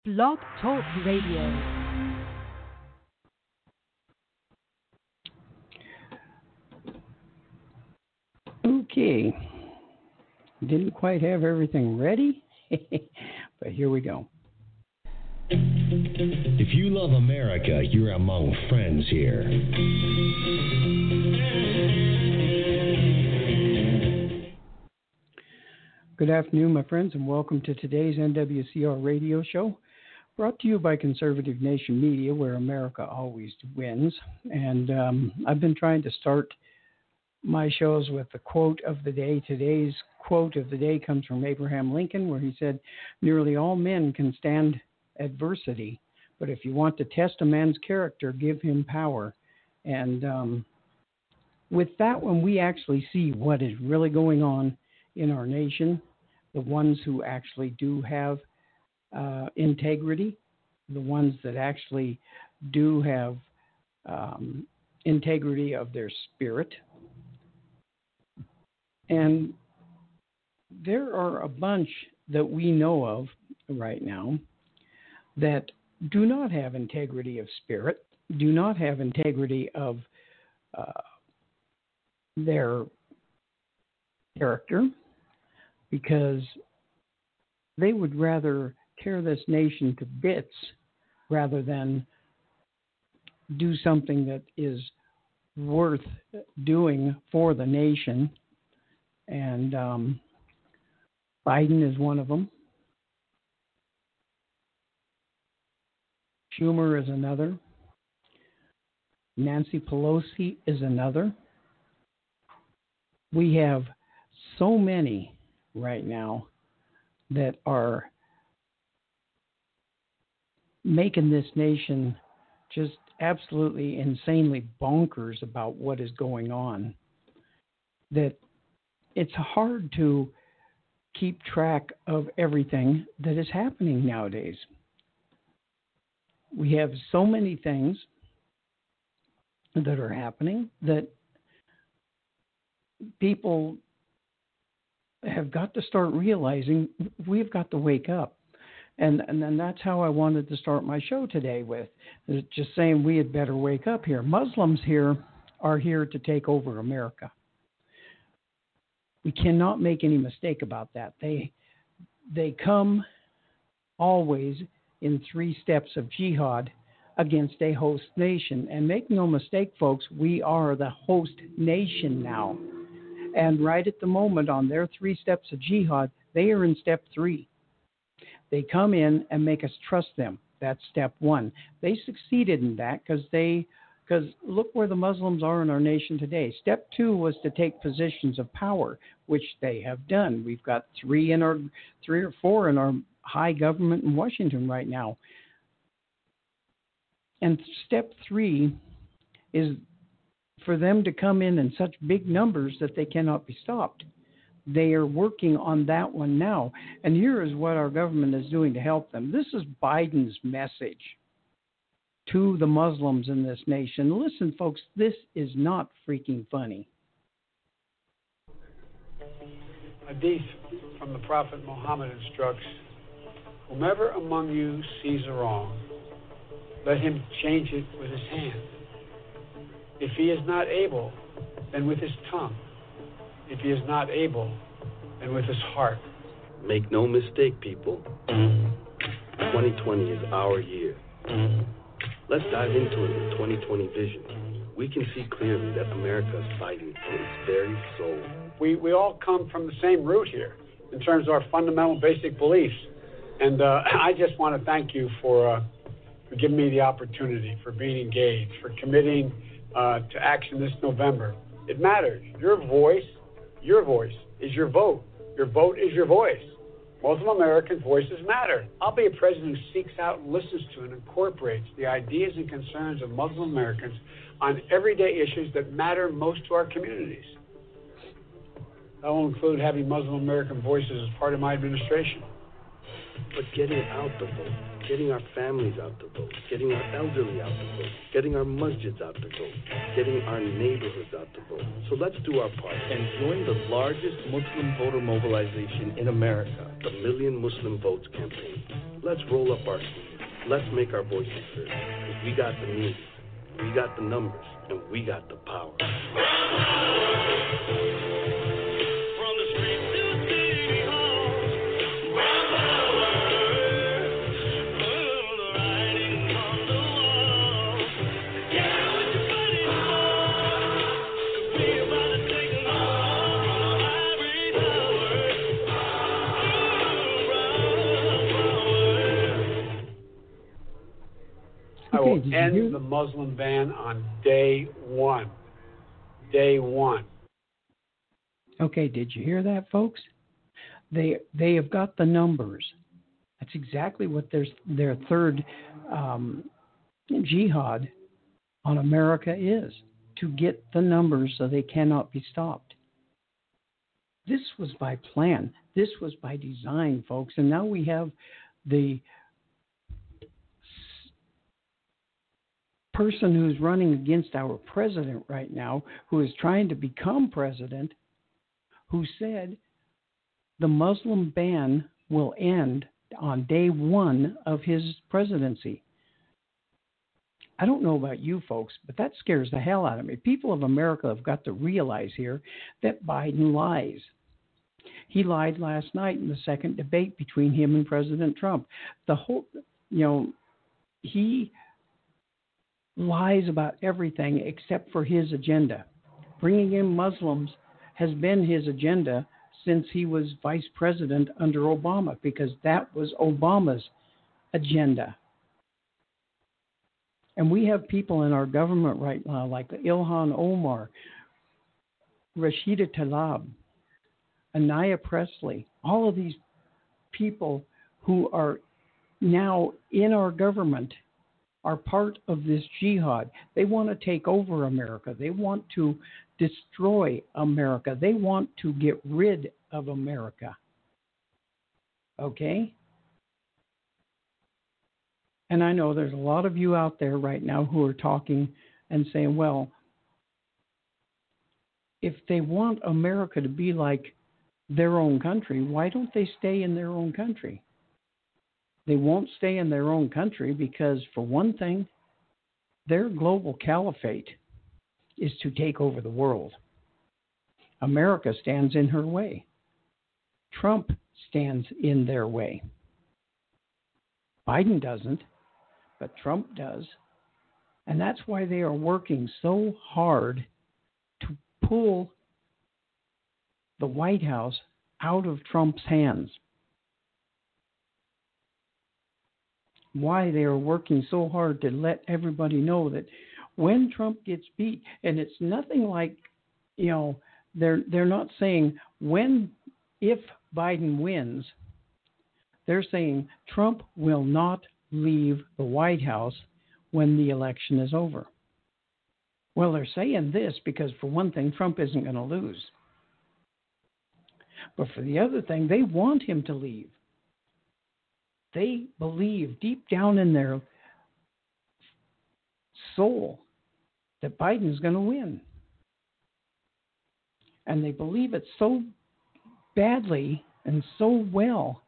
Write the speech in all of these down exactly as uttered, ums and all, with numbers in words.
Blog Talk Radio. Okay, didn't quite have everything ready, but here we go. If you love America, you're among friends here. Good afternoon, my friends, and welcome to today's N W C R radio show, brought to you by Conservative Nation Media, where America always wins. And um, I've been trying to start my shows with the quote of the day. Today's quote of the day comes from Abraham Lincoln, where he said, "Nearly all men can stand adversity, but if you want to test a man's character, give him power." And um, with that one, we actually see what is really going on in our nation. The ones who actually do have uh, integrity, the ones that actually do have um, integrity of their spirit. And there are a bunch that we know of right now that do not have integrity of spirit, do not have integrity of uh, their character, because they would rather tear this nation to bits rather than do something that is worth doing for the nation. And um, Biden is one of them. Schumer is another. Nancy Pelosi is another. We have so many right now that are making this nation just absolutely insanely bonkers about what is going on, that it's hard to keep track of everything that is happening nowadays. We have so many things that are happening that people have got to start realizing we've got to wake up. And and then that's how I wanted to start my show today with, just saying we had better wake up here. Muslims here are here to take over America. We cannot make any mistake about that. They they come always in three steps of jihad against a host nation. And make no mistake, folks, we are the host nation now. And right at the moment on their three steps of jihad, they are in step three. They come in and make us trust them. That's step one. They succeeded in that because they, because look where the Muslims are in our nation today. Step two was to take positions of power, which they have done. We've got three in our, three or four in our high government in Washington right now. And step three is for them to come in in such big numbers that they cannot be stopped. They are working on that one now. And here is what our government is doing to help them. This is Biden's message to the Muslims in this nation. Listen, folks, this is not freaking funny. Hadith from the Prophet Muhammad instructs, "Whomever among you sees a wrong, let him change it with his hand. If he is not able, then with his tongue. If he is not able, then with his heart." Make no mistake, people. twenty twenty is our year. Let's dive into it with twenty twenty vision. We can see clearly that America is fighting for its very soul. We we all come from the same root here in terms of our fundamental basic beliefs. And uh, I just want to thank you for, uh, for giving me the opportunity, for being engaged, for committing Uh, to action this November. It matters. Your voice, your voice is your vote. Your vote is your voice. Muslim American voices matter. I'll be a president who seeks out and listens to and incorporates the ideas and concerns of Muslim Americans on everyday issues that matter most to our communities. That will include having Muslim American voices as part of my administration. But getting out the vote, getting our families out the vote, getting our elderly out the vote, getting our masjids out the vote, getting our neighborhoods out the vote. So let's do our part and join the largest Muslim voter mobilization in America, the Million Muslim Votes campaign. Let's roll up our sleeves. Let's make our voices heard. Because we got the means, we got the numbers, and we got the power. I will end the Muslim ban on day one. Day one. Okay, did you hear that, folks? They they have got the numbers. That's exactly what their their third um, jihad on America is, to get the numbers so they cannot be stopped. This was by plan. This was by design, folks. And now we have the person who's running against our president right now, who is trying to become president, who said the Muslim ban will end on day one of his presidency. I don't know about you folks, but that scares the hell out of me. People of America have got to realize here that Biden lies. He lied last night in the second debate between him and President Trump. The whole, you know, he lies about everything except for his agenda. Bringing in Muslims has been his agenda since he was vice president under Obama, because that was Obama's agenda. And we have people in our government right now like Ilhan Omar, Rashida Tlaib, Anaya Presley, all of these people who are now in our government are part of this jihad. They want to take over America. They want to destroy America. They want to get rid of America. Okay? And I know there's a lot of you out there right now who are talking and saying, well, if they want America to be like their own country, why don't they stay in their own country? They won't stay in their own country because, for one thing, their global caliphate is to take over the world. America stands in her way. Trump stands in their way. Biden doesn't, but Trump does. And that's why they are working so hard to pull the White House out of Trump's hands. Why they are working so hard to let everybody know that when Trump gets beat, and it's nothing like, you know, they're they're not saying when, if Biden wins, they're saying Trump will not leave the White House when the election is over. Well, they're saying this because, for one thing, Trump isn't going to lose. But for the other thing, they want him to leave. They believe deep down in their soul that Biden's going to win. And they believe it so badly and so well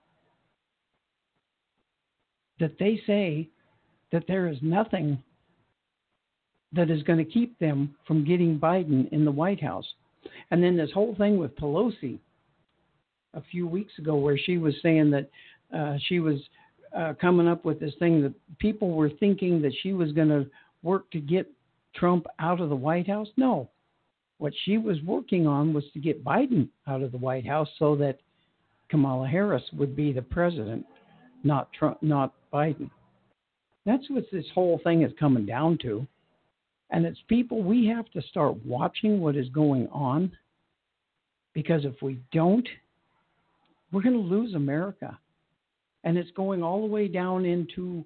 that they say that there is nothing that is going to keep them from getting Biden in the White House. And then this whole thing with Pelosi a few weeks ago, where she was saying that uh, she was uh, coming up with this thing that people were thinking that she was going to work to get Trump out of the White House. No. What she was working on was to get Biden out of the White House so that Kamala Harris would be the president, not Trump, not Biden. That's what this whole thing is coming down to. And it's people, we have to start watching what is going on, because if we don't, we're going to lose America. And it's going all the way down into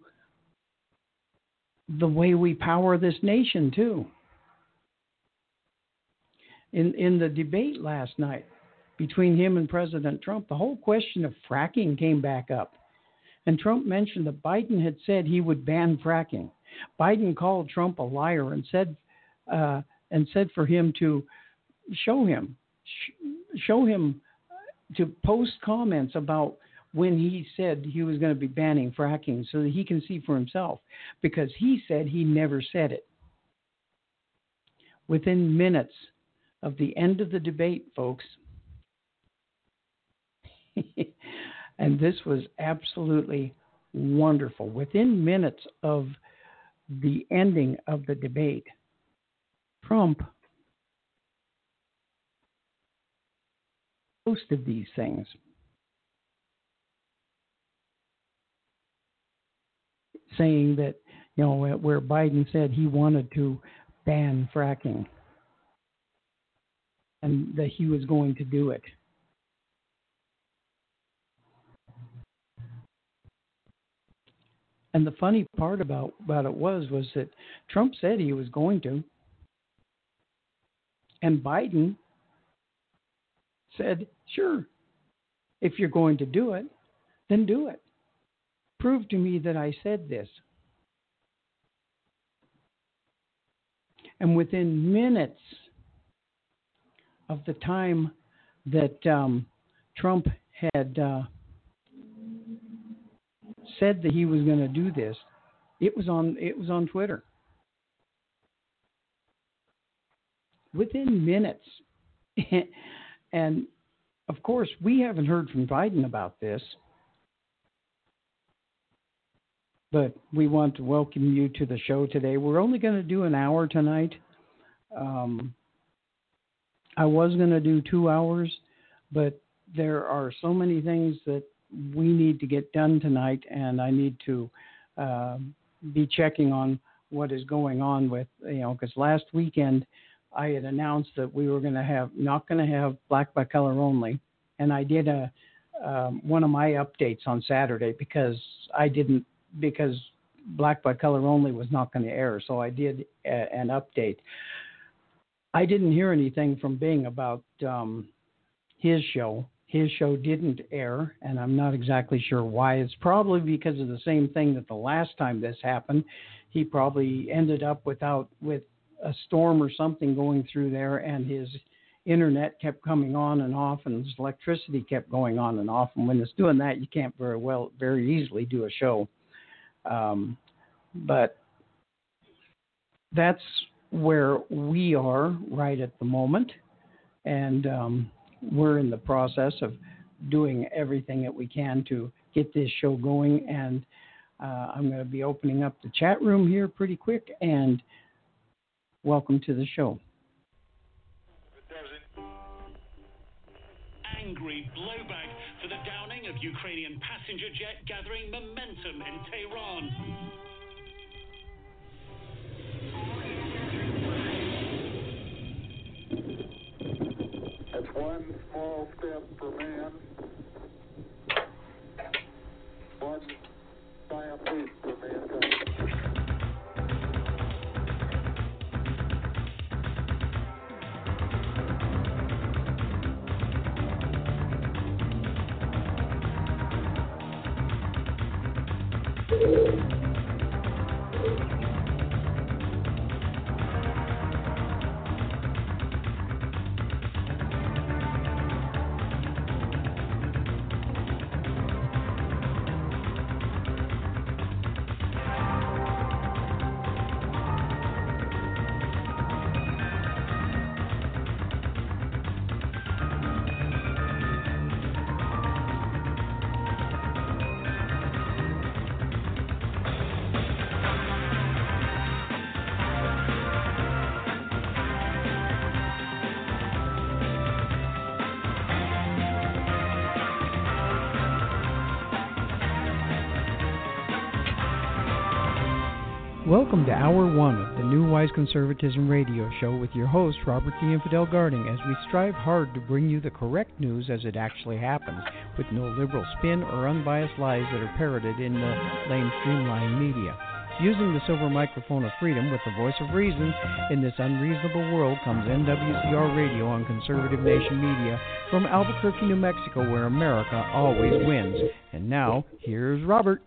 the way we power this nation, too. In in the debate last night between him and President Trump, the whole question of fracking came back up. And Trump mentioned that Biden had said he would ban fracking. Biden called Trump a liar and said uh, and said for him to show him, sh- show him to post comments about when he said he was going to be banning fracking so that he can see for himself, because he said he never said it. Within minutes of the end of the debate, folks, and this was absolutely wonderful. Within minutes of the ending of the debate, Trump posted these things. Saying that, you know, where Biden said he wanted to ban fracking and that he was going to do it. And the funny part about, about it was, was that Trump said he was going to, and Biden said, sure, if you're going to do it, then do it. Prove to me that I said this. And within minutes of the time that um, Trump had uh, said that he was going to do this, it was on it was on Twitter. Within minutes. And of course, we haven't heard from Biden about this. But we want to welcome you to the show today. We're only going to do an hour tonight. Um, I was going to do two hours, but there are so many things that we need to get done tonight, and I need to uh, be checking on what is going on with, you know, because last weekend I had announced that we were going to have, not going to have Black by Color only, and I did a um, one of my updates on Saturday because I didn't, because Black by Color only was not going to air. So I did a, an update. I didn't hear anything from Bing about um, his show. His show didn't air, and I'm not exactly sure why. It's probably because of the same thing that the last time this happened. He probably ended up without with a storm or something going through there, and his internet kept coming on and off, and his electricity kept going on and off. And when it's doing that, you can't very well, very easily do a show. Um, but that's where we are right at the moment. And um, we're in the process of doing everything that we can to get this show going. And uh, I'm going to be opening up the chat room here pretty quick. And welcome to the show. Angry blowback for the downing of Ukrainian passenger jet gathering momentum in Tehran. That's one small step for man, one giant leap for mankind. Welcome to Hour One of the New Wise Conservatism Radio Show with your host, Robert the Infidel Garding, as we strive hard to bring you the correct news as it actually happens, with no liberal spin or unbiased lies that are parroted in the lamestream lying media. Using the silver microphone of freedom with the voice of reason in this unreasonable world comes N W C R Radio on Conservative Nation Media from Albuquerque, New Mexico, where America always wins. And now, here's Robert.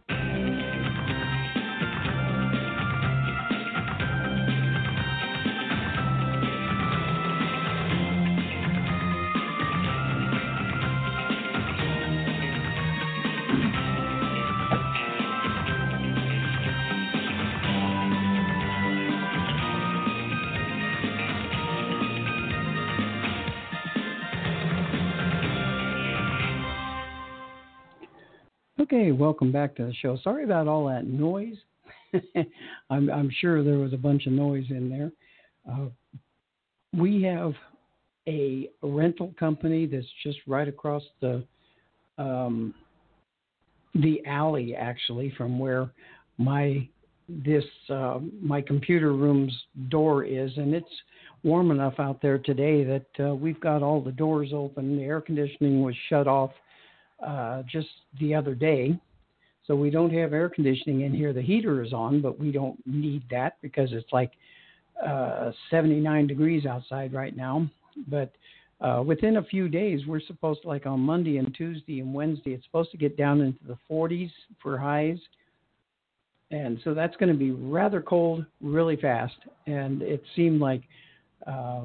Okay, welcome back to the show. Sorry about all that noise. I'm, I'm sure there was a bunch of noise in there. Uh, we have a rental company that's just right across the um, the alley, actually, from where my this uh, my computer room's door is, and it's warm enough out there today that uh, we've got all the doors open. The air conditioning was shut off Uh, just the other day, so we don't have air conditioning in here. The heater is on, but we don't need that because it's like uh, seventy-nine degrees outside right now. But uh, within a few days, we're supposed to, like on Monday and Tuesday and Wednesday, it's supposed to get down into the forties for highs. And so that's going to be rather cold really fast. And it seemed like uh,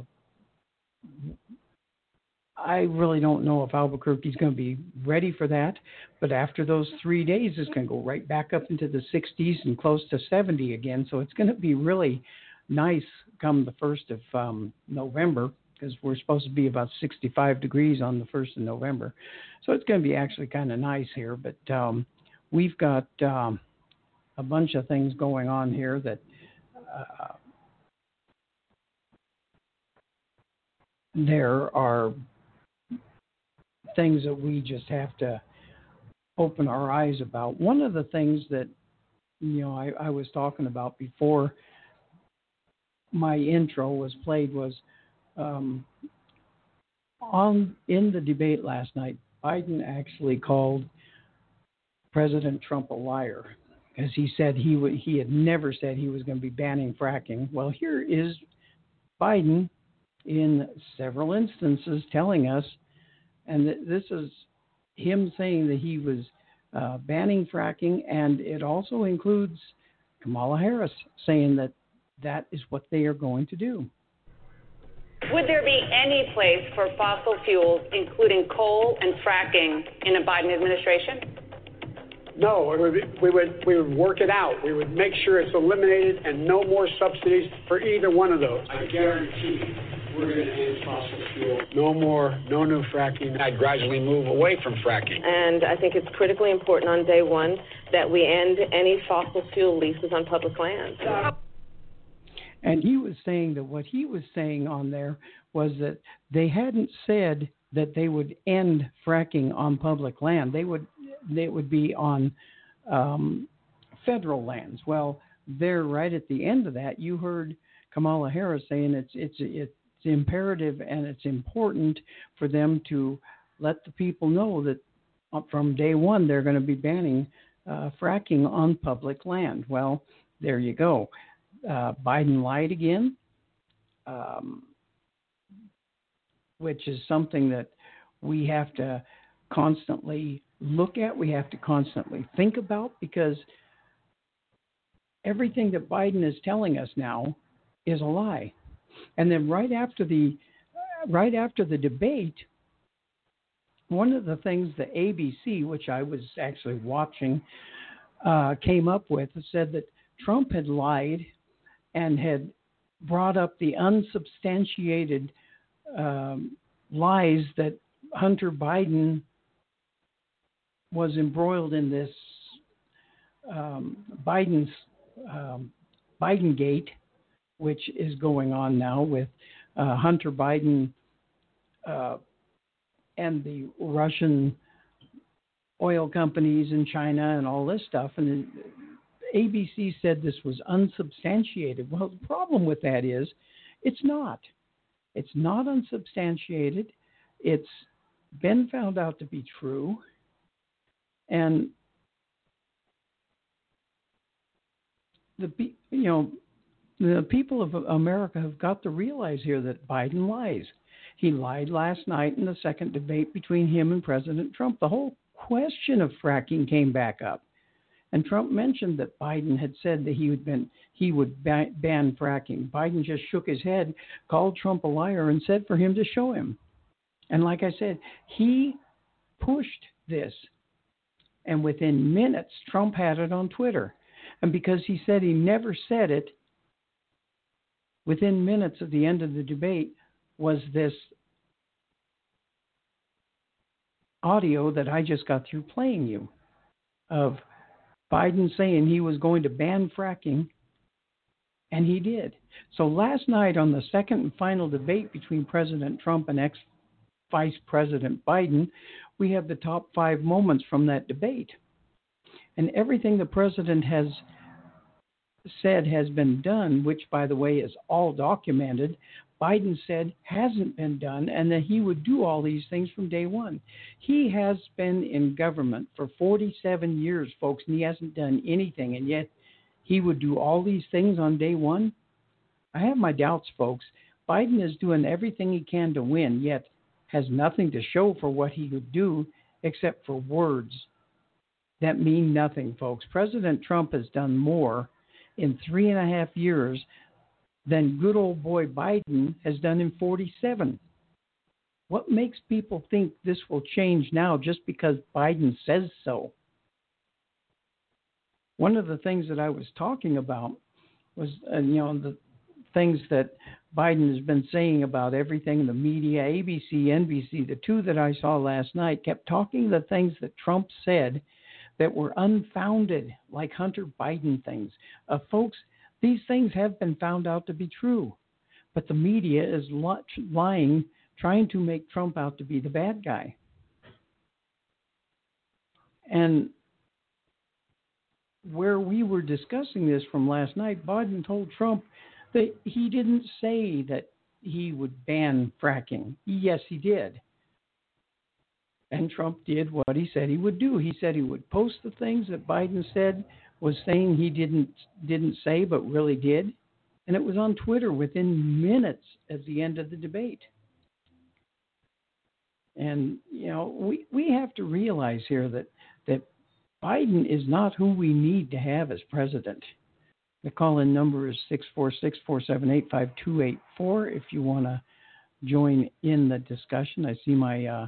I really don't know if Albuquerque's going to be ready for that, but after those three days, it's going to go right back up into the sixties and close to seventy again. So it's going to be really nice come the first of um, November, because we're supposed to be about sixty-five degrees on the first of November. So it's going to be actually kind of nice here, but um, we've got um, a bunch of things going on here that uh, there are things that we just have to open our eyes about. One of the things that, you know, I, I was talking about before my intro was played was um, on in the debate last night, Biden actually called President Trump a liar, because he said he w- he had never said he was going to be banning fracking. Well, here is Biden in several instances telling us, and this is him saying that he was uh, banning fracking, and it also includes Kamala Harris saying that that is what they are going to do. Would there be any place for fossil fuels, including coal and fracking, in a Biden administration? No, it would be, we would we would work it out. We would make sure it's eliminated and no more subsidies for either one of those. I guarantee you. We're going to end fossil fuel. No more, no new fracking. I'd gradually move away from fracking. And I think it's critically important on day one that we end any fossil fuel leases on public lands. And he was saying that what he was saying on there was that they hadn't said that they would end fracking on public land. They would, they would be on um, federal lands. Well, there, right at the end of that, you heard Kamala Harris saying it's it's it's imperative and it's important for them to let the people know that from day one they're going to be banning uh, fracking on public land. Well, there you go. Uh, Biden lied again, um, which is something that we have to constantly look at. We have to constantly think about, because everything that Biden is telling us now is a lie. And then right after the right after the debate, one of the things the A B C, which I was actually watching, uh, came up with said that Trump had lied and had brought up the unsubstantiated um, lies that Hunter Biden was embroiled in this um, Biden's um, Biden Gate, which is going on now with uh, Hunter Biden uh, and the Russian oil companies in China and all this stuff. And the A B C said this was unsubstantiated. Well, the problem with that is it's not. It's not unsubstantiated. It's been found out to be true. And the you know the people of America have got to realize here that Biden lies. He lied last night in the second debate between him and President Trump. The whole question of fracking came back up. And Trump mentioned that Biden had said that he would, been, he would ban, ban fracking. Biden just shook his head, called Trump a liar, and said for him to show him. And like I said, he pushed this. And within minutes, Trump had it on Twitter. And because he said he never said it, within minutes of the end of the debate was this audio that I just got through playing you of Biden saying he was going to ban fracking, and he did. So last night on the second and final debate between President Trump and ex-Vice President Biden, we have the top five moments from that debate. And everything the president has said has been done, which, by the way, is all documented. Biden said hasn't been done, and that he would do all these things from day one. He has been in government for forty-seven years, folks, and he hasn't done anything, and yet he would do all these things on day one? I have my doubts, folks. Biden is doing everything he can to win, yet has nothing to show for what he would do except for words that mean nothing, folks. President Trump has done more in three and a half years than good old boy Biden has done in forty-seven. What makes people think this will change now just because Biden says so? One of the things that I was talking about was, uh, you know, the things that Biden has been saying about everything in the media, A B C, N B C, the two that I saw last night, kept talking the things that Trump said that were unfounded, like Hunter Biden things. Uh, folks, these things have been found out to be true, but the media is lying, trying to make Trump out to be the bad guy. And where we were discussing this from last night, Biden told Trump that he didn't say that he would ban fracking. Yes, he did. And Trump did what he said he would do. He said he would post the things that Biden said was saying he didn't didn't say but really did. And it was on Twitter within minutes at the end of the debate. And, you know, we, we have to realize here that, that Biden is not who we need to have as president. The call-in number is six four six, four seven eight, five two eight four if you want to join in the discussion. I see my uh,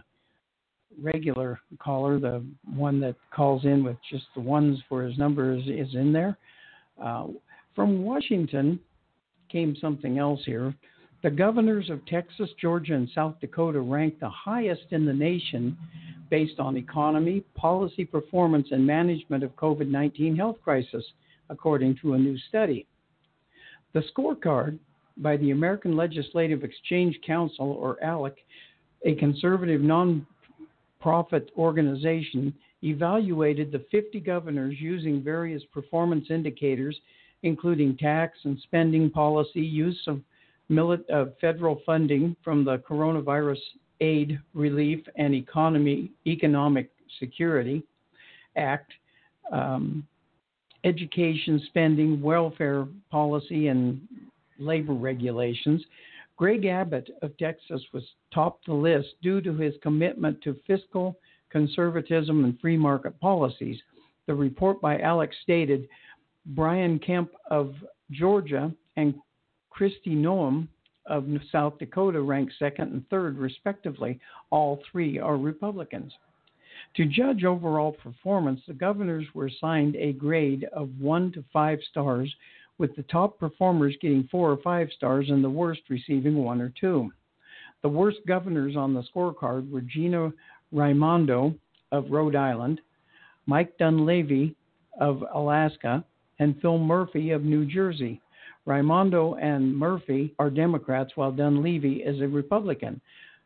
regular caller, the one that calls in with just the ones for his number is, is in there. Uh, from Washington came something else here. The governors of Texas, Georgia, and South Dakota ranked the highest in the nation based on economy, policy performance, and management of COVID nineteen health crisis, according to a new study. The scorecard by the American Legislative Exchange Council, or ALEC, a conservative non-profit organization, evaluated the fifty governors using various performance indicators, including tax and spending policy, use of Milit- uh, federal funding from the Coronavirus Aid, Relief, and Economy Economic Security Act, um, education spending, welfare policy, and labor regulations. Greg Abbott of Texas was topped the list due to his commitment to fiscal conservatism and free market policies. The report by Alex stated Brian Kemp of Georgia and Kristi Noem of South Dakota ranked second and third, respectively. All three are Republicans. To judge overall performance, the governors were assigned a grade of one to five stars, with the top performers getting four or five stars and the worst receiving one or two. The worst governors on the scorecard were Gina Raimondo of Rhode Island, Mike Dunleavy of Alaska, and Phil Murphy of New Jersey. Raimondo and Murphy are Democrats, while Dunleavy is a Republican.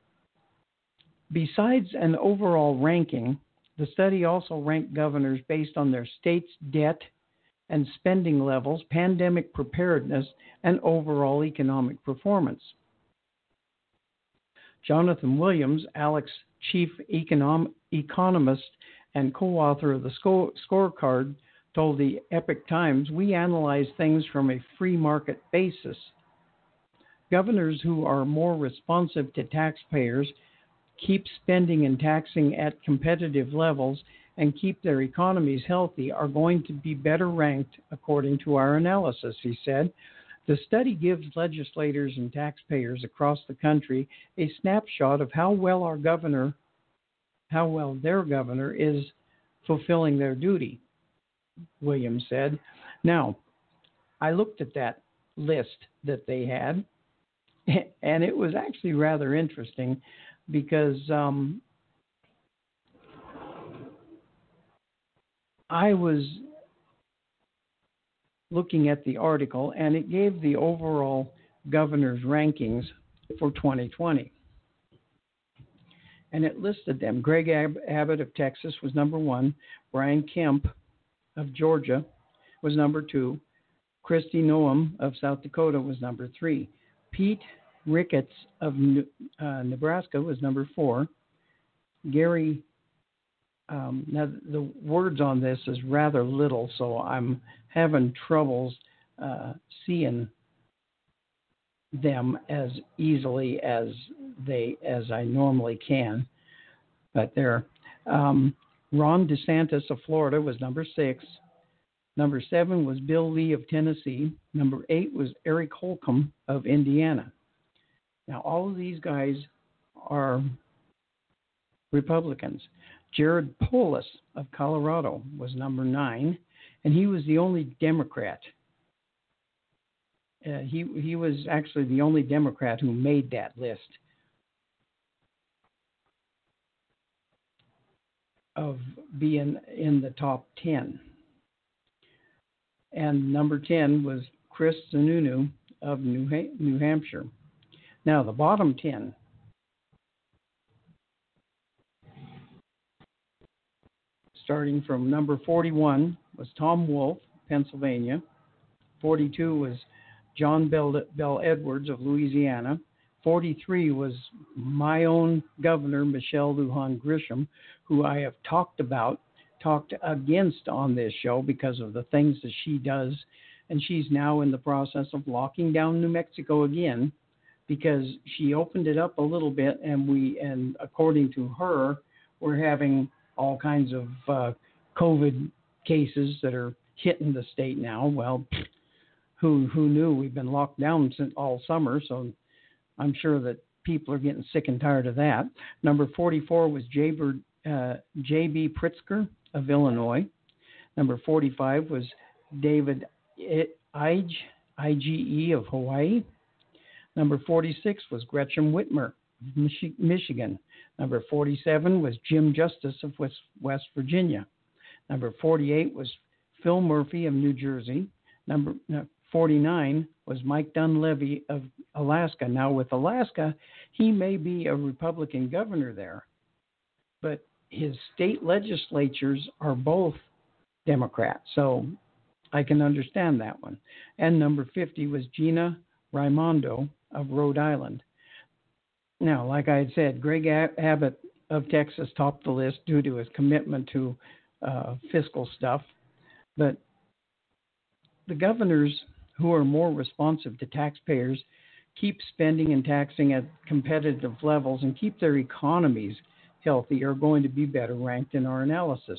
Besides an overall ranking, the study also ranked governors based on their state's debt and spending levels, pandemic preparedness, and overall economic performance. Jonathan Williams, Alex chief econom- economist and co-author of the sco- scorecard, told the Epoch Times, "We analyze things from a free market basis. Governors who are more responsive to taxpayers, keep spending and taxing at competitive levels, and keep their economies healthy are going to be better ranked according to our analysis," he said. The study gives legislators and taxpayers across the country a snapshot of how well our governor, how well their governor is fulfilling their duty, Williams said. Now, I looked at that list that they had, and it was actually rather interesting because um, I was looking at the article, and it gave the overall governor's rankings for twenty twenty. And it listed them. Greg Ab- Abbott of Texas was number one. Brian Kemp of Georgia was number two. Kristi Noem of South Dakota was number three. Pete Ricketts of uh, Nebraska was number four. Gary, um, now the words on this is rather little, so I'm having troubles uh, seeing them as easily as they as I normally can. But there, um, Ron DeSantis of Florida was number six. Number seven was Bill Lee of Tennessee. Number eight was Eric Holcomb of Indiana. Now, all of these guys are Republicans. Jared Polis of Colorado was number nine, and he was the only Democrat. Uh, he he was actually the only Democrat who made that list of being in the top ten. And number ten was Chris Sununu of New, ha- New Hampshire. Now, the bottom ten. Starting from number forty-one was Tom Wolf, Pennsylvania. forty-two was John Bell, Bell Edwards of Louisiana. forty-three was my own governor, Michelle Lujan Grisham, who I have talked about, talked against on this show because of the things that she does. And she's now in the process of locking down New Mexico again because she opened it up a little bit, and we, and according to her, we're having all kinds of uh, COVID cases that are hitting the state now. Well, who who knew? We've been locked down since all summer, so I'm sure that people are getting sick and tired of that. Number forty-four was J B, uh, J B Pritzker of Illinois. Number forty-five was David Ige, I G E of Hawaii. Number forty-six was Gretchen Whitmer of Michi- Michigan. Number forty-seven was Jim Justice of West, West Virginia. Number forty-eight was Phil Murphy of New Jersey. Number no, forty-nine was Mike Dunleavy of Alaska. Now, with Alaska, he may be a Republican governor there, but his state legislatures are both Democrats, so I can understand that one. And number fifty was Gina Raimondo of Rhode Island. Now, like I had said, Greg Abbott of Texas topped the list due to his commitment to uh, fiscal stuff, but the governors who are more responsive to taxpayers keep spending and taxing at competitive levels and keep their economies healthy are going to be better ranked in our analysis.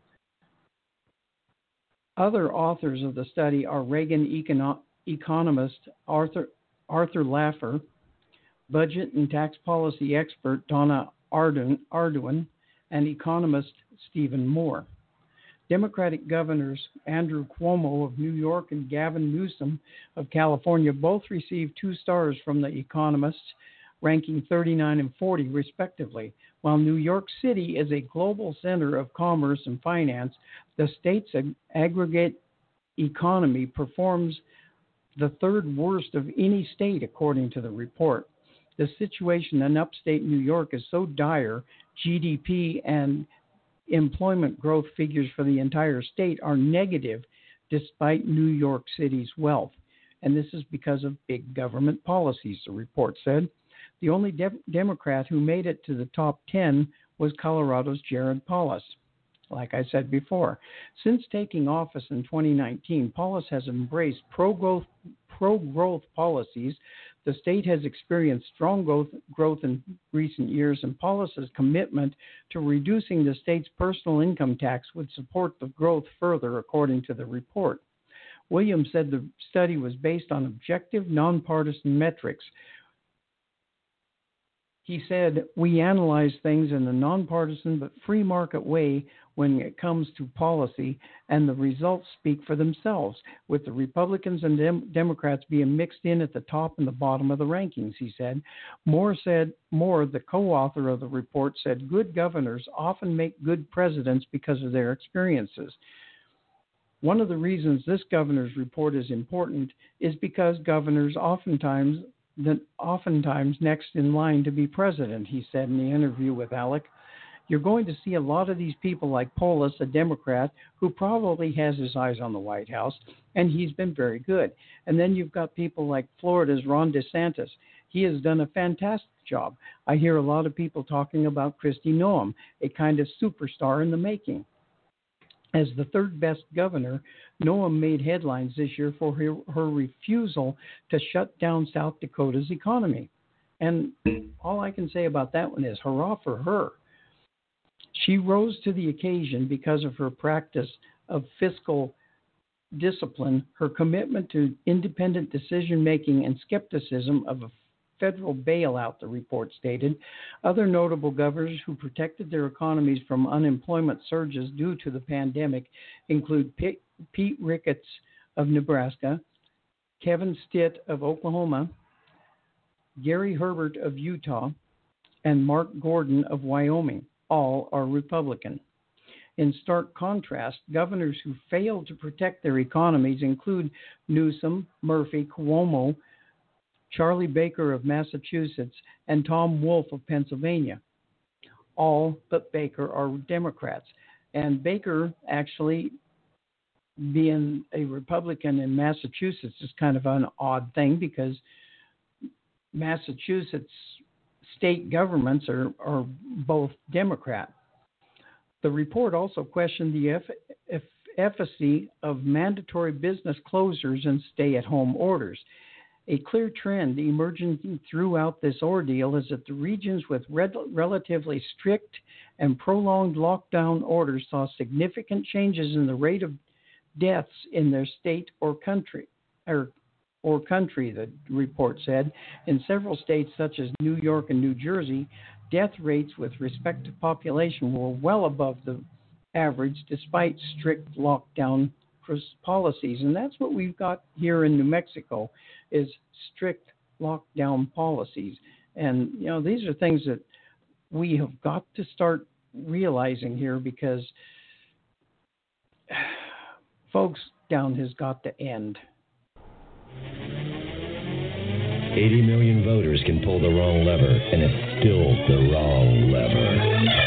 Other authors of the study are Reagan econo- economist Arthur, Arthur Laffer, budget and tax policy expert Donna Arduin, Arduin, and economist Stephen Moore. Democratic governors Andrew Cuomo of New York and Gavin Newsom of California both received two stars from The Economist, ranking thirty-nine and forty respectively. While New York City is a global center of commerce and finance, the state's ag- aggregate economy performs the third worst of any state, according to the report. The situation in upstate New York is so dire, G D P and employment growth figures for the entire state are negative despite New York City's wealth. And this is because of big government policies, the report said. The only de- Democrat who made it to the top ten was Colorado's Jared Polis. like I said before. Since taking office in twenty nineteen, Polis has embraced pro-growth, pro-growth policies. The state has experienced strong growth, growth in recent years, and Polis's commitment to reducing the state's personal income tax would support the growth further, according to the report. Williams said the study was based on objective, nonpartisan metrics. He said, we analyze things in a nonpartisan but free market way when it comes to policy, and the results speak for themselves, with the Republicans and Dem- Democrats being mixed in at the top and the bottom of the rankings, he said. Moore said, Moore, the co-author of the report, said good governors often make good presidents because of their experiences. One of the reasons this governor's report is important is because governors oftentimes That oftentimes next in line to be president, he said in the interview with Alec. You're going to see a lot of these people like Polis, a Democrat, who probably has his eyes on the White House, and he's been very good. And then you've got people like Florida's Ron DeSantis. He has done a fantastic job. I hear a lot of people talking about Kristi Noem, a kind of superstar in the making. As the third best governor, Noem made headlines this year for her, her refusal to shut down South Dakota's economy. And all I can say about that one is hurrah for her. She rose to the occasion because of her practice of fiscal discipline, her commitment to independent decision-making, and skepticism of a federal bailout, the report stated. Other notable governors who protected their economies from unemployment surges due to the pandemic include Pete, Pete Ricketts of Nebraska, Kevin Stitt of Oklahoma, Gary Herbert of Utah, and Mark Gordon of Wyoming. All are Republican. In stark contrast, governors who failed to protect their economies include Newsom, Murphy, Cuomo, Charlie Baker of Massachusetts, and Tom Wolf of Pennsylvania. All but Baker are Democrats. And Baker, actually, being a Republican in Massachusetts is kind of an odd thing because Massachusetts state governments are, are both Democrat. The report also questioned the eff- efficacy of mandatory business closures and stay-at-home orders. A clear trend emerging throughout this ordeal is that the regions with red, relatively strict and prolonged lockdown orders saw significant changes in the rate of deaths in their state or country, or, or country, the report said. In several states, such as New York and New Jersey, death rates with respect to population were well above the average despite strict lockdown policies. And that's what we've got here in New Mexico is strict lockdown policies. And, you know, these are things that we have got to start realizing here because, folks, down has got to end. eighty million voters can pull the wrong lever, and it's still the wrong lever.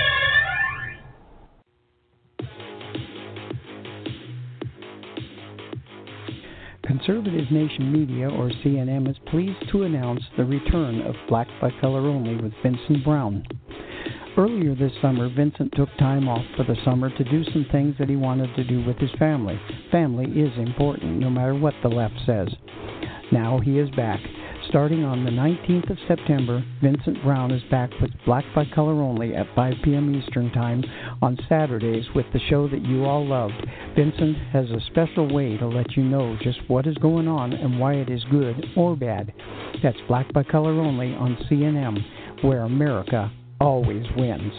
Conservative Nation Media, or C N M, is pleased to announce the return of Black by Color Only with Vincent Brown. Earlier this summer, Vincent took time off for the summer to do some things that he wanted to do with his family. Family is important, no matter what the left says. Now he is back. Starting on the nineteenth of September, Vincent Brown is back with Black by Color Only at five p.m. Eastern Time on Saturdays with the show that you all loved. Vincent has a special way to let you know just what is going on and why it is good or bad. That's Black by Color Only on C N M, where America always wins.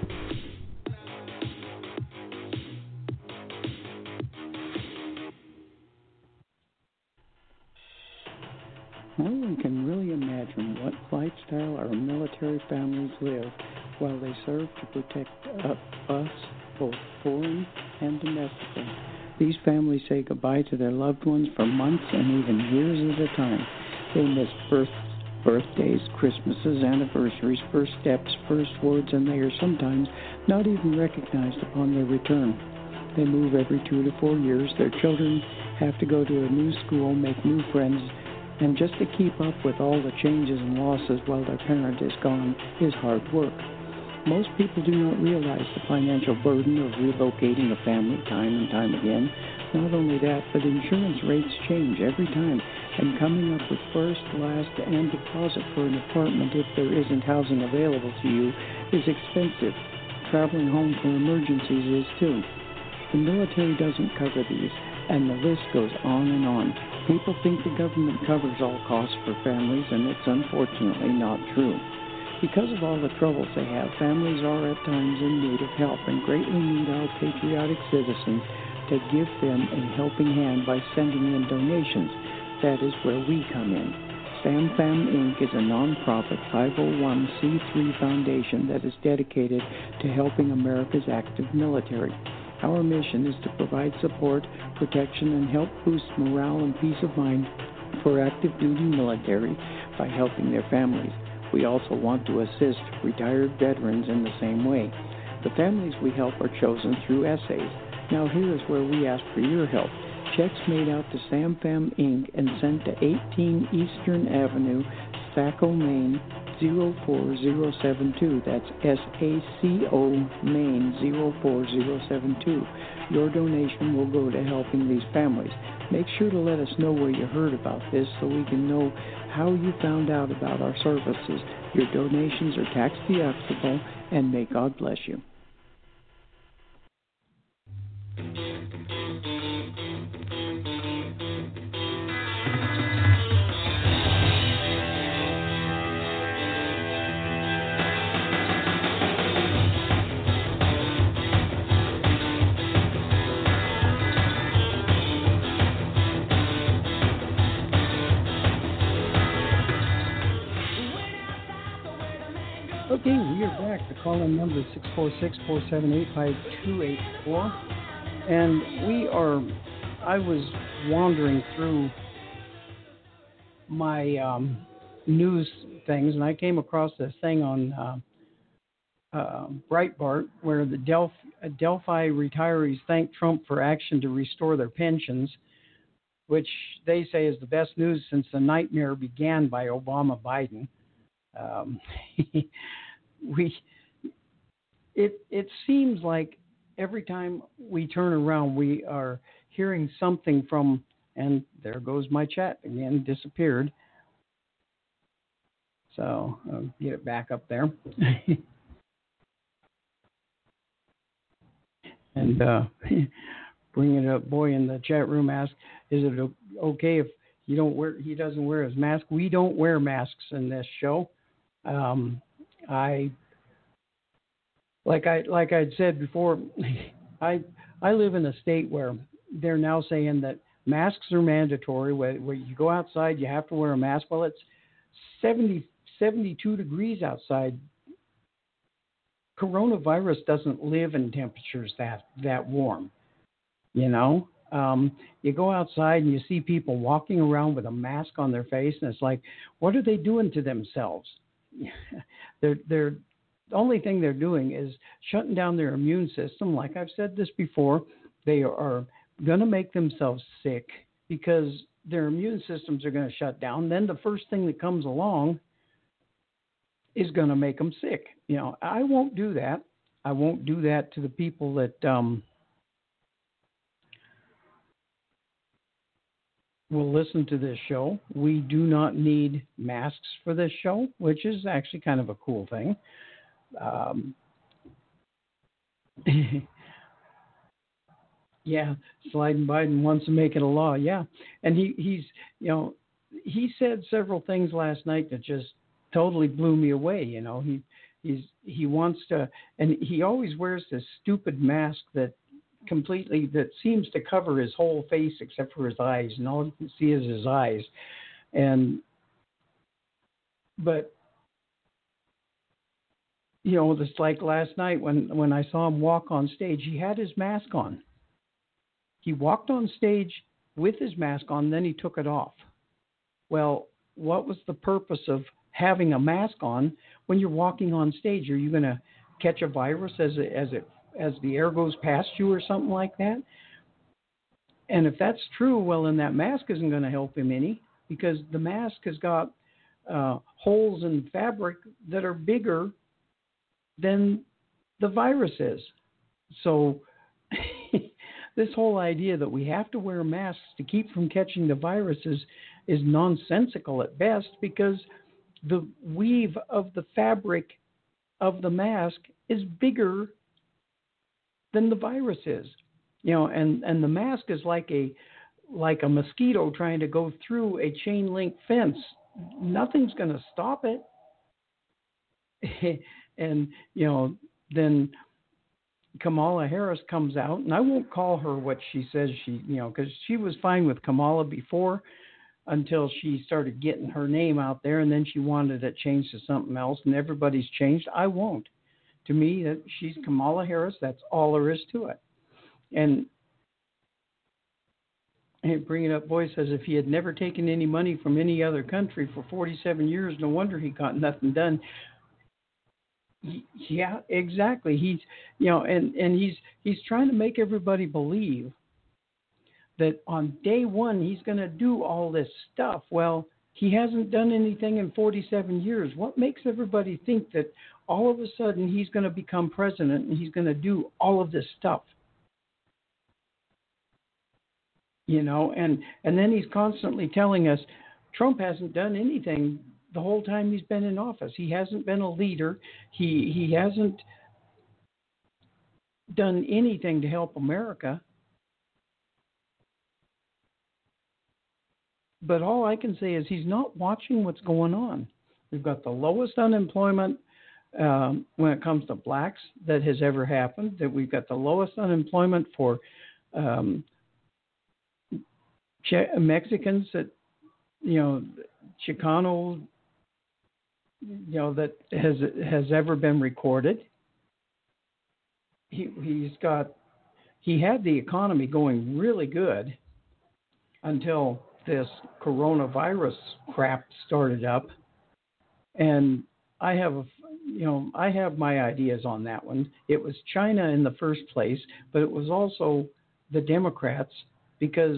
No one can really imagine what lifestyle our military families live while they serve to protect us, both foreign and domestically. These families say goodbye to their loved ones for months and even years at a time. They miss birth, birthdays, Christmases, anniversaries, first steps, first words, and they are sometimes not even recognized upon their return. They move every two to four years. Their children have to go to a new school, make new friends, and just to keep up with all the changes and losses while their parent is gone is hard work. Most people do not realize the financial burden of relocating a family time and time again. Not only that, but insurance rates change every time, and coming up with first, last, and deposit for an apartment if there isn't housing available to you is expensive. Traveling home for emergencies is too. The military doesn't cover these, and the list goes on and on. People think the government covers all costs for families, and it's unfortunately not true. Because of all the troubles they have, families are at times in need of help and greatly need our patriotic citizens to give them a helping hand by sending in donations. That is where we come in. SamFam Incorporated is a non-profit five oh one c three foundation that is dedicated to helping America's active military. Our mission is to provide support, protection, and help boost morale and peace of mind for active duty military by helping their families. We also want to assist retired veterans in the same way. The families we help are chosen through essays. Now here is where we ask for your help. Checks made out to SamFam Incorporated and sent to eighteen Eastern Avenue, Saco, Maine, zero four zero seven two. That's S A C O, Maine, zero four zero seven two. Your donation will go to helping these families. Make sure to let us know where you heard about this so we can know how you found out about our services. Your donations are tax deductible, and may God bless you. Okay, we are back. The call-in number is six four six, four seven eight, five two eight four. And we are, I was wandering through my um, news things, and I came across this thing on uh, uh, Breitbart where the Delphi, Delphi retirees thank Trump for action to restore their pensions, which they say is the best news since the nightmare began by Obama-Biden. Um, we it it seems like every time we turn around we are hearing something from, and there goes my chat again, disappeared, so I'll get it back up there. And uh, bringing it up, boy in the chat room asked, is it okay if you don't wear he doesn't wear his mask? We don't wear masks in this show. Um, I, like I like I'd said before, I I live in a state where they're now saying that masks are mandatory. Where, where you go outside, you have to wear a mask. Well, it's seventy, seventy-two degrees outside. Coronavirus doesn't live in temperatures that that warm. You know, um, you go outside and you see people walking around with a mask on their face, and it's like, what are they doing to themselves? they're they're the only thing they're doing is shutting down their immune system. Like I've said this before, they are going to make themselves sick because their immune systems are going to shut down. Then the first thing that comes along is going to make them sick. You know, I won't do that. I won't do that to the people that um, will listen to this show. We do not need masks for this show, which is actually kind of a cool thing. Um, yeah, Sliden Biden wants to make it a law. Yeah, and he, he's, you know, he said several things last night that just totally blew me away. You know, he he's he wants to, and he always wears this stupid mask that completely that seems to cover his whole face except for his eyes, and all you can see is his eyes. And but you know, it's like last night when when I saw him walk on stage, he had his mask on. He walked on stage with his mask on, then he took it off. Well, what was the purpose of having a mask on when you're walking on stage? Are you going to catch a virus as it, as it as the air goes past you or something like that? And if that's true, well, then that mask isn't going to help him any, because the mask has got uh, holes in fabric that are bigger than the virus is. So this whole idea that we have to wear masks to keep from catching the virus is, is nonsensical at best, because the weave of the fabric of the mask is bigger than the virus is. You know, and, and the mask is like a like a mosquito trying to go through a chain link fence. Nothing's going to stop it. And, you know, then Kamala Harris comes out, and I won't call her what she says she, you know, because she was fine with Kamala before until she started getting her name out there, and then she wanted it changed to something else, and everybody's changed. I won't. To me, that she's Kamala Harris. That's all there is to it. And And bringing up Boy says if he had never taken any money from any other country for forty-seven years, no wonder he got nothing done. Yeah, exactly. He's, you know, and, and he's he's trying to make everybody believe that on day one he's going to do all this stuff. Well, he hasn't done anything in forty-seven years. What makes everybody think that all of a sudden he's going to become president and he's going to do all of this stuff? You know, and, and then he's constantly telling us Trump hasn't done anything the whole time he's been in office. He hasn't been a leader. He he hasn't done anything to help America. But all I can say is he's not watching what's going on. We've got the lowest unemployment um, when it comes to blacks that has ever happened. That we've got the lowest unemployment for um, Mexicans that, you know, Chicano, you know, that has has ever been recorded. He he's got he had the economy going really good until this coronavirus crap started up, and I have a you know I have my ideas on that one. It was China in the first place, but it was also the Democrats, because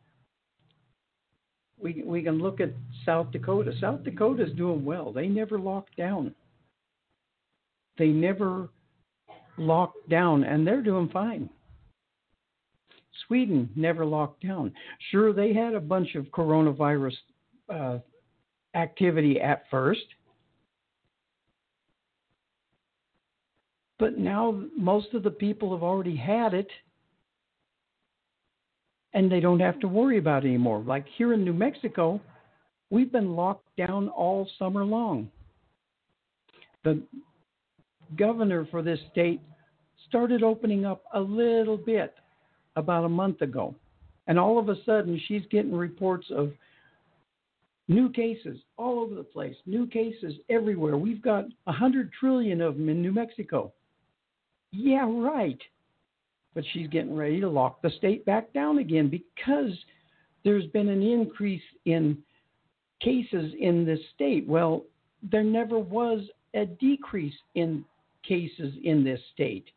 We we can look at South Dakota. South Dakota is doing well. They never locked down. They never locked down, and they're doing fine. Sweden never locked down. Sure, they had a bunch of coronavirus uh, activity at first, but now most of the people have already had it, and they don't have to worry about it anymore. Like here in New Mexico, we've been locked down all summer long. The governor for this state started opening up a little bit about a month ago. And all of a sudden, she's getting reports of new cases all over the place, new cases everywhere. We've got one hundred trillion of them in New Mexico. Yeah, right. But she's getting ready to lock the state back down again because there's been an increase in cases in this state. Well, there never was a decrease in cases in this state.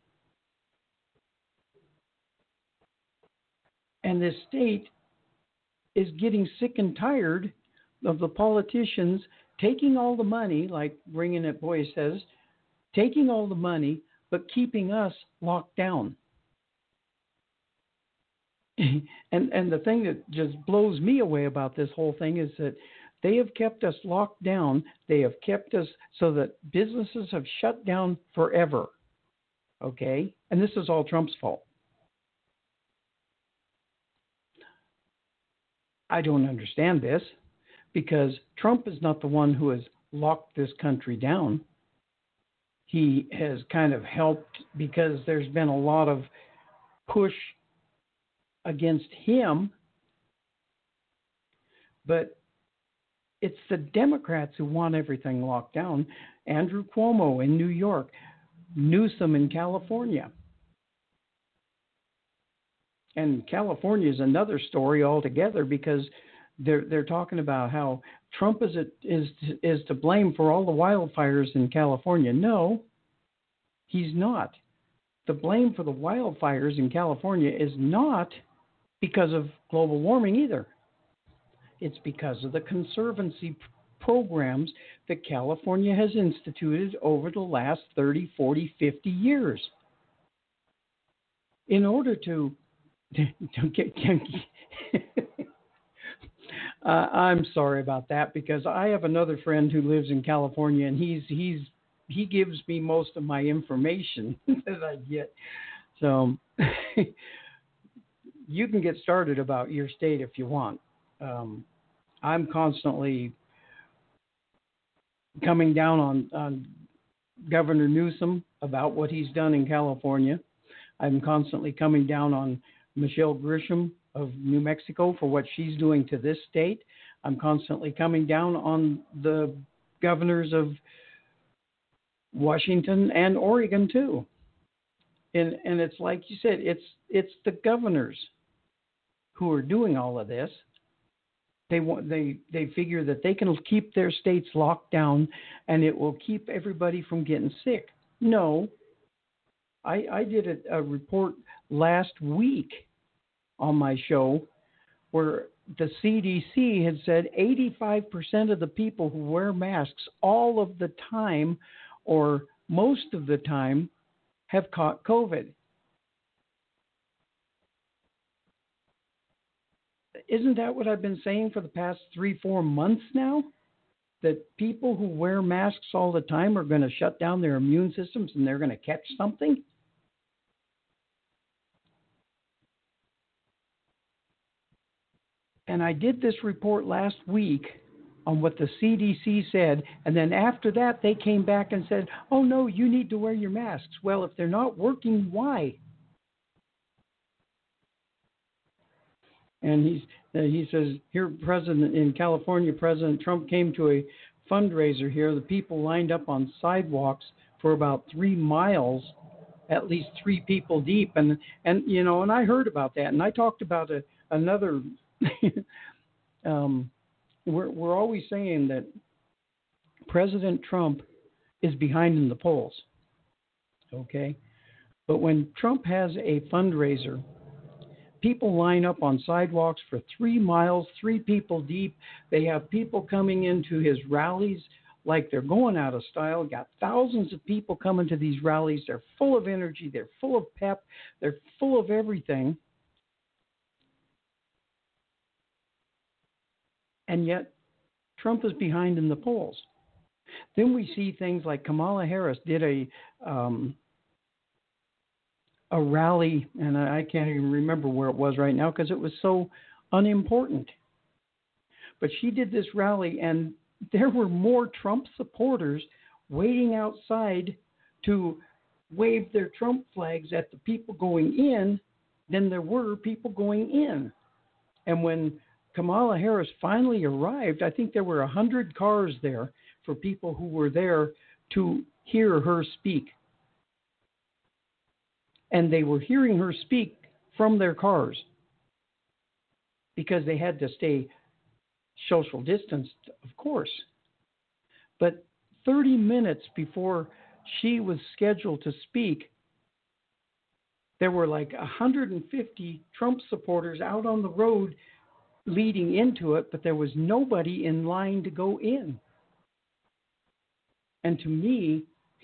And this state is getting sick and tired of the politicians taking all the money, like Bringing It Boy says, taking all the money, but keeping us locked down. And and the thing that just blows me away about this whole thing is that they have kept us locked down. They have kept us so that businesses have shut down forever. Okay? And this is all Trump's fault. I don't understand this, because Trump is not the one who has locked this country down. He has kind of helped because there's been a lot of push against him, but it's the Democrats who want everything locked down. Andrew Cuomo in New York, Newsom in California. And California is another story altogether, because they're they're talking about how Trump is a, is is to blame for all the wildfires in California. No, he's not. The blame for the wildfires in California is not because of global warming either. It's because of the Conservancy programs that California has instituted over the last thirty, forty, fifty years in order to, to get. uh, I'm sorry about that, because I have another friend who lives in California, and he's he's he gives me most of my information that I get. So you can get started about your state if you want. Um, I'm constantly coming down on, on Governor Newsom about what he's done in California. I'm constantly coming down on Michelle Grisham of New Mexico for what she's doing to this state. I'm constantly coming down on the governors of Washington and Oregon too. And and it's like you said, it's it's the governors who are doing all of this. They want they they figure that they can keep their states locked down, and it will keep everybody from getting sick. No, I I did a, a report last week on my show where the C D C had said eighty-five percent of the people who wear masks all of the time, or most of the time, have caught COVID. Isn't that what I've been saying for the past three, four months now? That people who wear masks all the time are going to shut down their immune systems and they're going to catch something? And I did this report last week on what the C D C said, and then after that they came back and said, oh no, you need to wear your masks. Well, if they're not working, why? And he's, uh, he says, here, President in California, President Trump came to a fundraiser here. The people lined up on sidewalks for about three miles, at least three people deep. And, and you know, and I heard about that, and I talked about a, another um, We're, we're always saying that President Trump is behind in the polls, okay? But when Trump has a fundraiser, people line up on sidewalks for three miles, three people deep. They have people coming into his rallies like they're going out of style. Got thousands of people coming to these rallies. They're full of energy. They're full of pep. They're full of everything. And yet, Trump is behind in the polls. Then we see things like Kamala Harris did a um, a rally, and I can't even remember where it was right now because it was so unimportant. But she did this rally, and there were more Trump supporters waiting outside to wave their Trump flags at the people going in than there were people going in. And when Kamala Harris finally arrived, I think there were one hundred cars there for people who were there to hear her speak. And they were hearing her speak from their cars because they had to stay social distanced, of course. But thirty minutes before she was scheduled to speak, there were like one hundred fifty Trump supporters out on the road leading into it, but there was nobody in line to go in. And to me,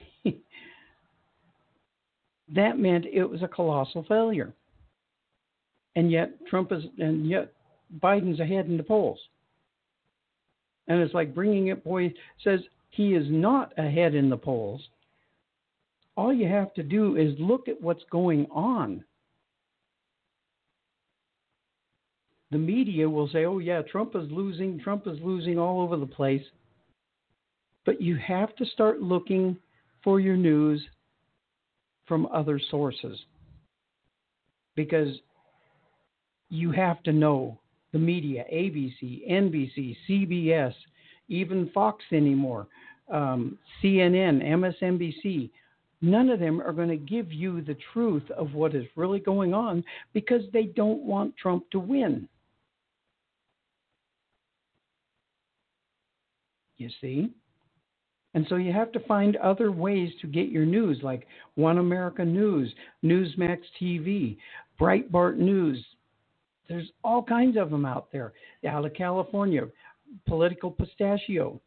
that meant it was a colossal failure. And yet Trump is, and yet Biden's ahead in the polls. And it's like Bringing It Boy says he is not ahead in the polls. All you have to do is look at what's going on. The media will say, oh, yeah, Trump is losing, Trump is losing all over the place. But you have to start looking for your news from other sources. Because you have to know the media, A B C, N B C, C B S, even Fox anymore, um, C N N, M S N B C, none of them are going to give you the truth of what is really going on because they don't want Trump to win. You see? And so you have to find other ways to get your news, like One America News, Newsmax T V, Breitbart News. There's all kinds of them out there. Out of California, political pistachio.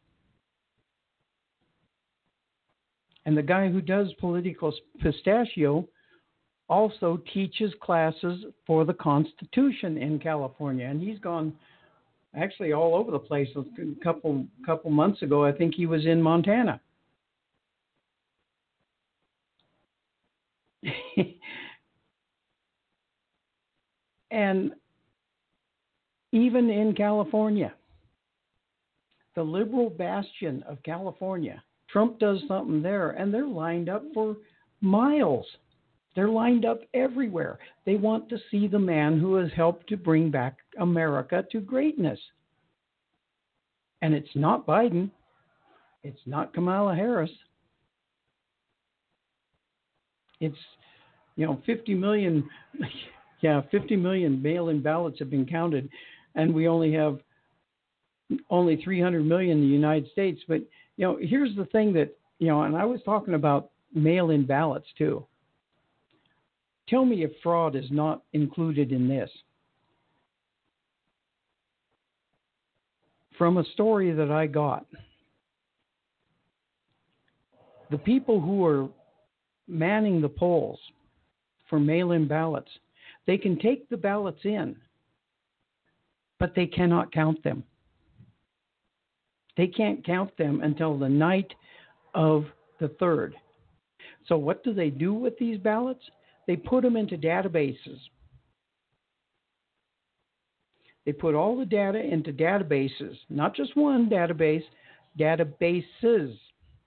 And the guy who does political pistachio also teaches classes for the Constitution in California. And he's gone actually all over the place. A couple couple months ago, I think he was in Montana. And even in California, the liberal bastion of California, Trump does something there, and they're lined up for miles. They're lined up everywhere. They want to see the man who has helped to bring back America to greatness. And it's not Biden. It's not Kamala Harris. It's, you know, fifty million, yeah, fifty million mail-in ballots have been counted, and we only have only three hundred million in the United States. But, you know, here's the thing that, you know, and I was talking about mail-in ballots too. Tell me if fraud is not included in this. From a story that I got, the people who are manning the polls for mail-in ballots, they can take the ballots in, but they cannot count them. They can't count them until the night of the third. So what do they do with these ballots? They put them into databases. They put all the data into databases, not just one database, databases.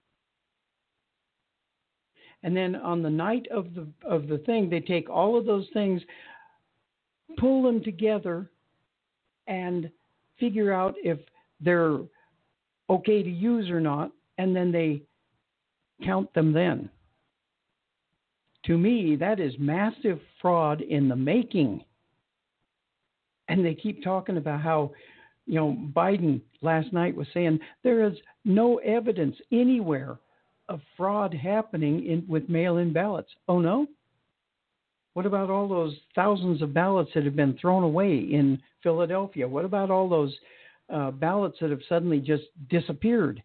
And then on the night of the of the thing, they take all of those things, pull them together, and figure out if they're okay to use or not, and then they count them then. To me, that is massive fraud in the making. And they keep talking about how, you know, Biden last night was saying there is no evidence anywhere of fraud happening in, with mail-in ballots. Oh, no? What about all those thousands of ballots that have been thrown away in Philadelphia? What about all those uh, ballots that have suddenly just disappeared?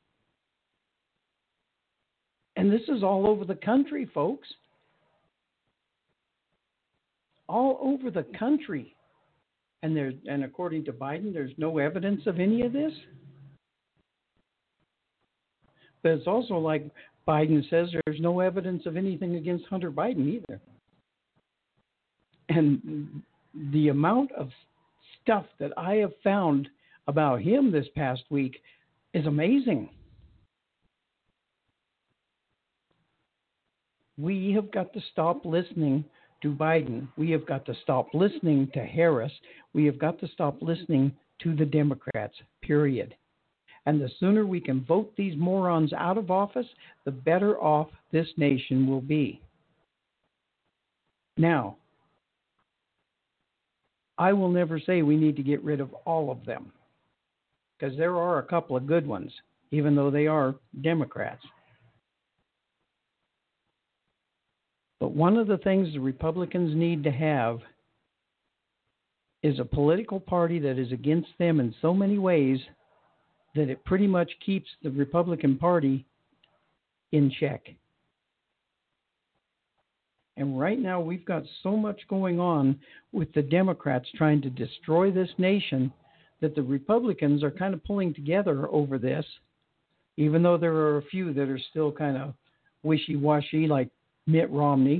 And this is all over the country, folks. All over the country. And there, and according to Biden, there's no evidence of any of this. But it's also like Biden says there's no evidence of anything against Hunter Biden either. And the amount of stuff that I have found about him this past week is amazing. We have got to stop listening to Biden. We have got to stop listening to Harris. We have got to stop listening to the Democrats, period. And the sooner we can vote these morons out of office, the better off this nation will be. Now, I will never say we need to get rid of all of them, because there are a couple of good ones, even though they are Democrats. But one of the things the Republicans need to have is a political party that is against them in so many ways that it pretty much keeps the Republican Party in check. And right now we've got so much going on with the Democrats trying to destroy this nation that the Republicans are kind of pulling together over this, even though there are a few that are still kind of wishy-washy, like Mitt Romney.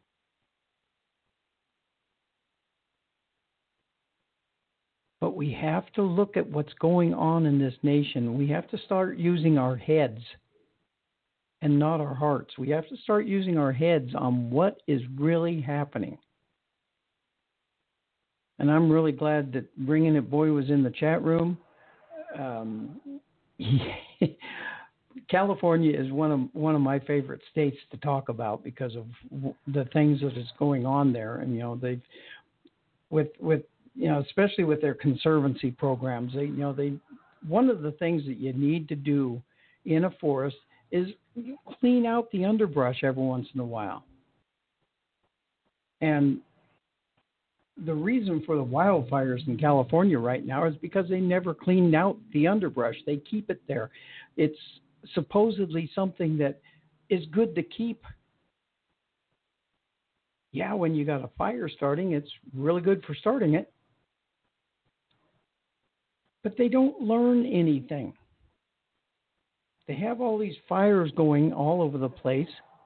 But we have to look at what's going on in this nation. We have to start using our heads and not our hearts. We have to start using our heads on what is really happening. And I'm really glad that Bringing It Boy was in the chat room. Um, California is one of one of my favorite states to talk about because of the things that is going on there, and you know they, with with you know especially with their conservancy programs, they you know they one of the things that you need to do in a forest is clean out the underbrush every once in a while. And the reason for the wildfires in California right now is because they never cleaned out the underbrush. They keep it there. It's supposedly something that is good to keep. Yeah, when you got a fire starting, it's really good for starting it. But they don't learn anything. They have all these fires going all over the place.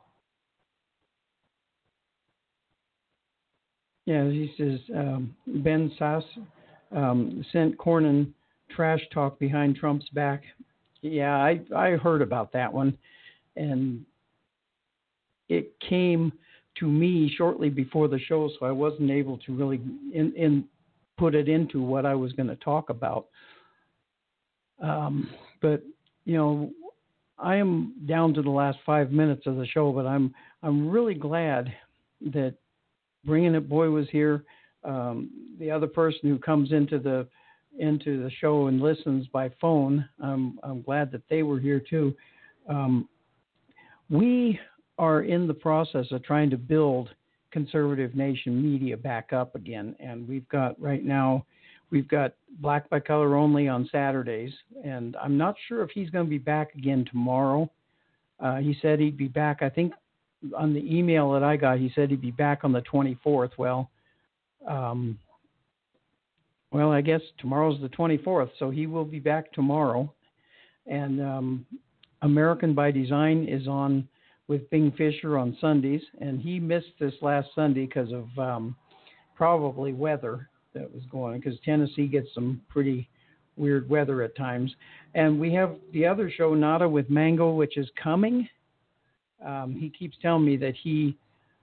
Yeah, he says, um, Ben Sass um, sent Cornyn trash talk behind Trump's back. Yeah, I, I heard about that one. And it came to me shortly before the show, so I wasn't able to really in, in put it into what I was going to talk about. Um, but, you know, I am down to the last five minutes of the show, but I'm I'm really glad that Bringing It Boy was here. Um, the other person who comes into the into the show and listens by phone, I'm I'm glad that they were here too. Um, we are in the process of trying to build Conservative Nation Media back up again, and we've got right now we've got Black by Color Only on Saturdays, and I'm not sure if he's going to be back again tomorrow. Uh, he said he'd be back, I think, on the email that I got, he said he'd be back on the twenty-fourth. Well, um, well, I guess tomorrow's the twenty-fourth, so he will be back tomorrow. And um, American by Design is on with Bing Fisher on Sundays, and he missed this last Sunday because of um, probably weather that was going on, because Tennessee gets some pretty weird weather at times. And we have the other show, Nada with Mango, which is coming. Um, he keeps telling me that he,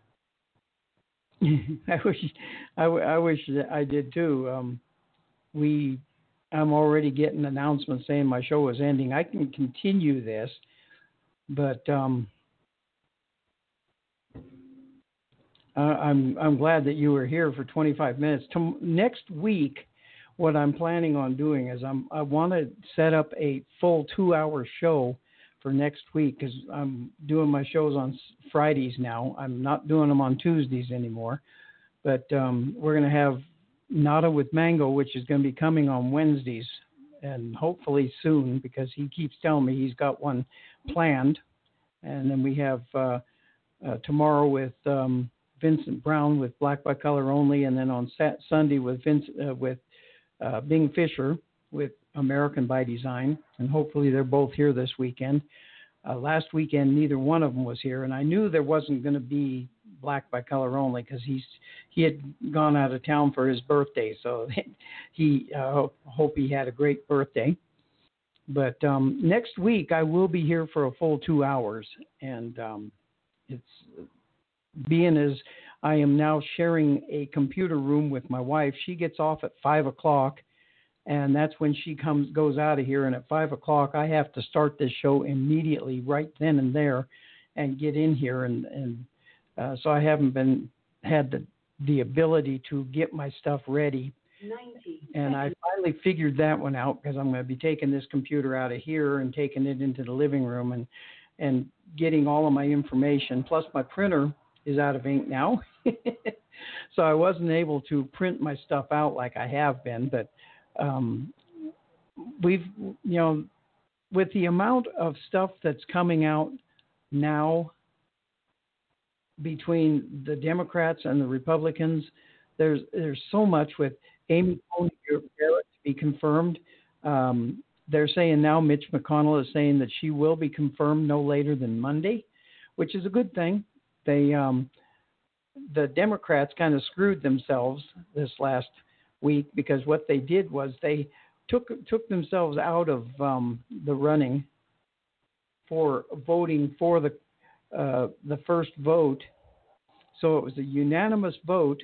I wish, I, I wish that I did too. Um, we, I'm already getting announcements saying my show is ending. I can continue this, but um, uh, I'm I'm glad that you were here for twenty-five minutes. To, next week, what I'm planning on doing is I'm I want to set up a full two-hour show for next week, because I'm doing my shows on Fridays now. I'm not doing them on Tuesdays anymore. But um, we're going to have Nada with Mango, which is going to be coming on Wednesdays, and hopefully soon, because he keeps telling me he's got one planned. And then we have uh, uh, tomorrow with um, Vincent Brown with Black by Color Only, and then on Sat- Sunday with Vince, uh, with uh, Bing Fisher with American by Design, and hopefully they're both here this weekend. Uh, last weekend, neither one of them was here, and I knew there wasn't going to be Black by Color Only because he's he had gone out of town for his birthday, so he uh, hope he had a great birthday. But um, next week I will be here for a full two hours, and um, it's being as I am now sharing a computer room with my wife. She gets off at five o'clock. And that's when she comes, goes out of here. And at five o'clock, I have to start this show immediately, right then and there, and get in here. And, and uh, so I haven't been had the the ability to get my stuff ready. ninety And I finally figured that one out, because I'm going to be taking this computer out of here and taking it into the living room and and getting all of my information. Plus, my printer is out of ink now, so I wasn't able to print my stuff out like I have been, but. Um, we've, you know, with the amount of stuff that's coming out now between the Democrats and the Republicans, there's there's so much with Amy Coney Barrett to be confirmed. Um, they're saying now Mitch McConnell is saying that she will be confirmed no later than Monday, which is a good thing. They, um, the Democrats kind of screwed themselves this last week, because what they did was they took took themselves out of um, the running for voting for the uh, the first vote. So it was a unanimous vote.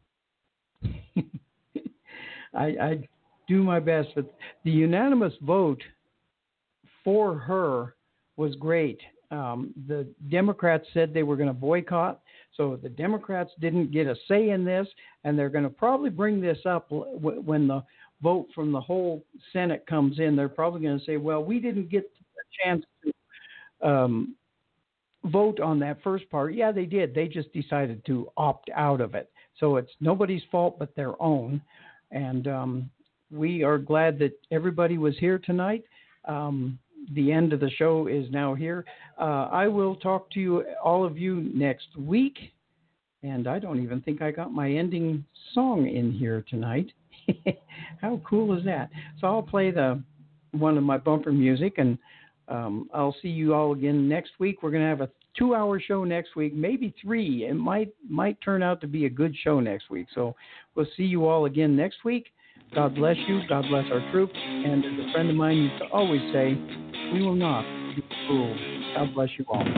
I, I do my best, but the unanimous vote for her was great. Um, the Democrats said they were going to boycott. So the Democrats didn't get a say in this, and they're going to probably bring this up w- when the vote from the whole Senate comes in. They're probably going to say, well, we didn't get a chance to um, vote on that first part. Yeah, they did. They just decided to opt out of it. So it's nobody's fault but their own. And um, we are glad that everybody was here tonight. Um, the end of the show is now here. Uh, I will talk to you, all of you, next week. And I don't even think I got my ending song in here tonight. How cool is that? So I'll play the one of my bumper music, and um, I'll see you all again next week. We're going to have a two-hour show next week, maybe three. It might might turn out to be a good show next week. So we'll see you all again next week. God bless you. God bless our troops. And as a friend of mine used to always say, we will not be fooled. God bless you all.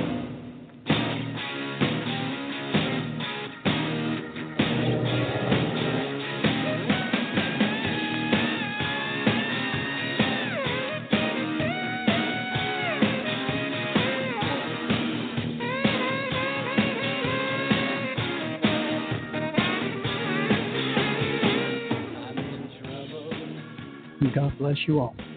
God bless you all.